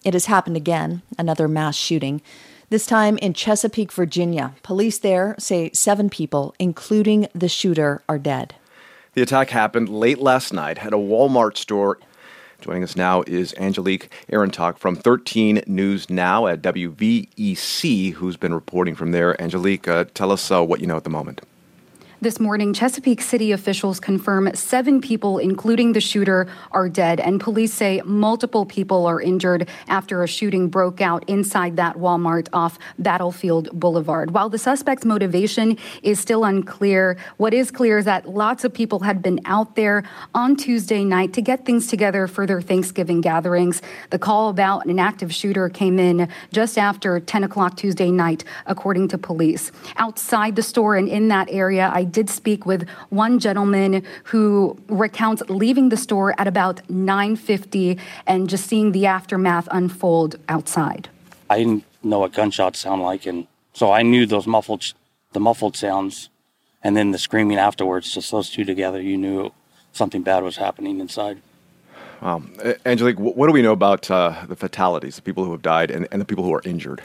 It has happened again, another mass shooting. This time in Chesapeake, Virginia. Police there say 7 people, including the shooter, are dead. The attack happened late last night at a Walmart store. Joining us now is Angelique Arontok from 13 News Now at WVEC, who's been reporting from there. Angelique, tell us what you know at the moment. This morning, Chesapeake City officials confirm 7 people, including the shooter, are dead, and police say multiple people are injured after a shooting broke out inside that Walmart off Battlefield Boulevard. While the suspect's motivation is still unclear, what is clear is that lots of people had been out there on Tuesday night to get things together for their Thanksgiving gatherings. The call about an active shooter came in just after 10 o'clock Tuesday night, according to police. Outside the store and in that area, I did speak with one gentleman who recounts leaving the store at about 9:50 and just seeing the aftermath unfold outside. I didn't know what gunshots sound like, and so I knew the muffled sounds, and then the screaming afterwards. Just those two together, you knew something bad was happening inside. Wow. Angelique, what do we know about the fatalities, the people who have died and the people who are injured?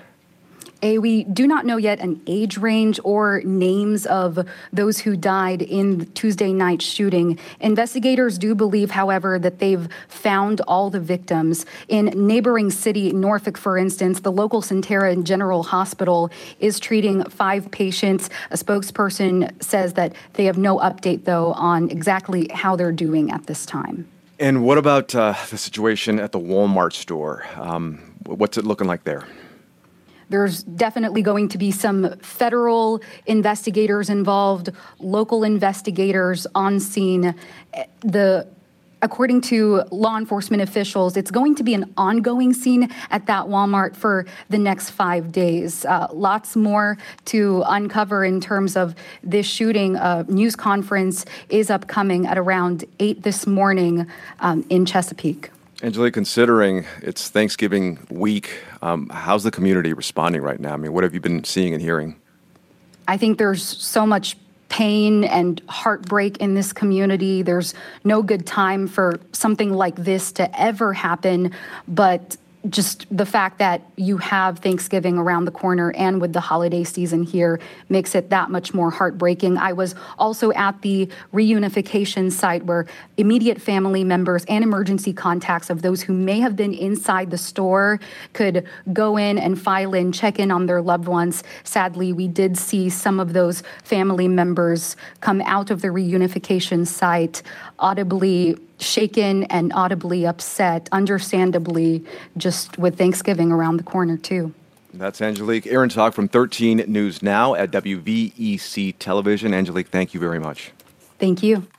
We do not know yet an age range or names of those who died in the Tuesday night shooting. Investigators do believe, however, that they've found all the victims. In neighboring city, Norfolk, for instance, the local Sentara General Hospital is treating 5 patients. A spokesperson says that they have no update, though, on exactly how they're doing at this time. And what about the situation at the Walmart store? What's it looking like there? There's definitely going to be some federal investigators involved, local investigators on scene. According to law enforcement officials, it's going to be an ongoing scene at that Walmart for the next 5 days. Lots more to uncover in terms of this shooting. A news conference is upcoming at around 8 this morning in Chesapeake. Angelique, considering it's Thanksgiving week, how's the community responding right now? I mean, what have you been seeing and hearing? I think there's so much pain and heartbreak in this community. There's no good time for something like this to ever happen, but just the fact that you have Thanksgiving around the corner and with the holiday season here makes it that much more heartbreaking. I was also at the reunification site where immediate family members and emergency contacts of those who may have been inside the store could go in and file in, check in on their loved ones. Sadly, we did see some of those family members come out of the reunification site audibly shaken and audibly upset, understandably, just with Thanksgiving around the corner, too. That's Angelique Arontok from 13 News Now at WVEC Television. Angelique, thank you very much. Thank you.